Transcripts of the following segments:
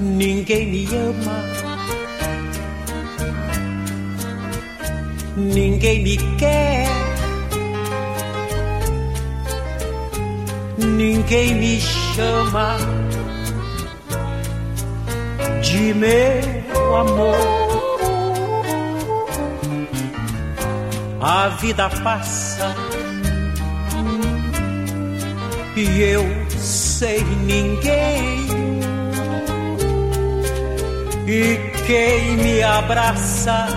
ninguém me ama, ninguém me quer, ninguém me chama de meu amor. A vida passa e eu sem ninguém, e quem me abraça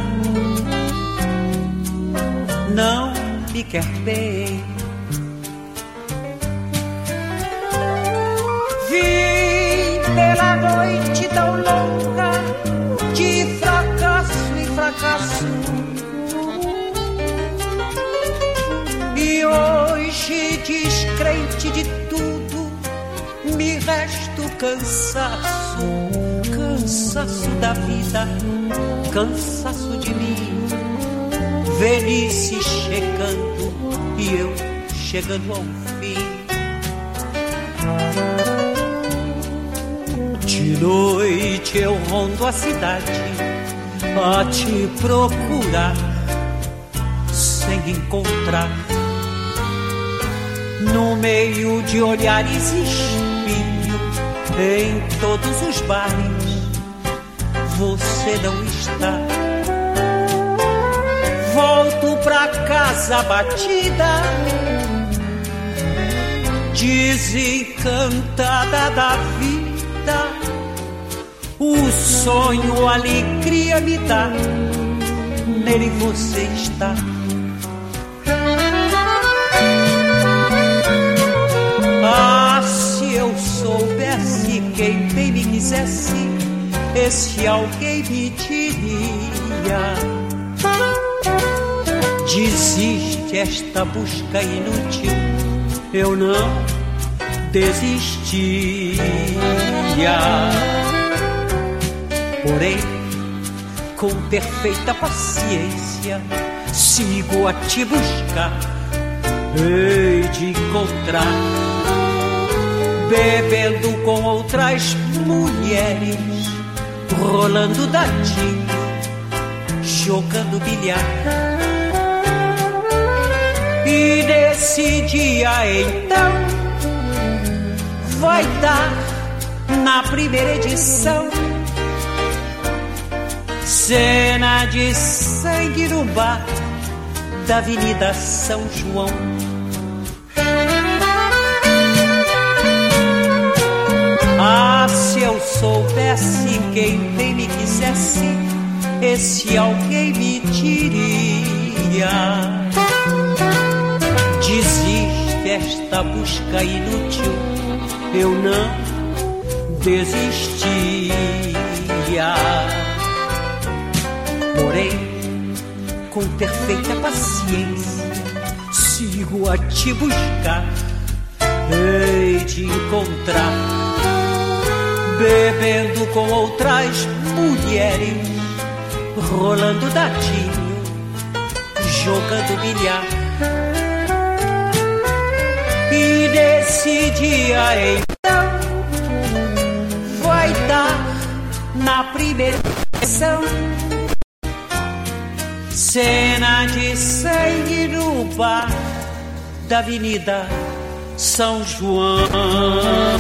não me quer bem. Vim pela noite tão longa de fracasso em fracasso, e hoje, descrente de tudo, me resta o cansaço, cansaço da vida, cansaço de mim. Velhice chegando e eu chegando ao fim. De noite eu rondo a cidade a te procurar, sem encontrar. No meio de olhares espinho, em todos os bares, você não está. Volto pra casa batida, desencantada da vida. O sonho, a alegria me dá, nele você está. Ah, se eu soubesse quem bem me quisesse, esse alguém me diria: desiste, esta busca inútil, eu não desistia. Porém, com perfeita paciência, sigo a te buscar, hei de encontrar, bebendo com outras mulheres, rolando dadinho, jogando bilhar. E nesse dia então vai dar na primeira edição cena de sangue no bar da Avenida São João. Ah, se eu soubesse quem bem me quisesse, esse alguém me diria: desiste, esta busca inútil, eu não desistia. Porém, com perfeita paciência, sigo a te buscar, hei de encontrar, bebendo com outras mulheres, rolando dadinho, jogando bilhar. E nesse dia então vai dar na primeira sessão cena de sangue no bar da Avenida São João.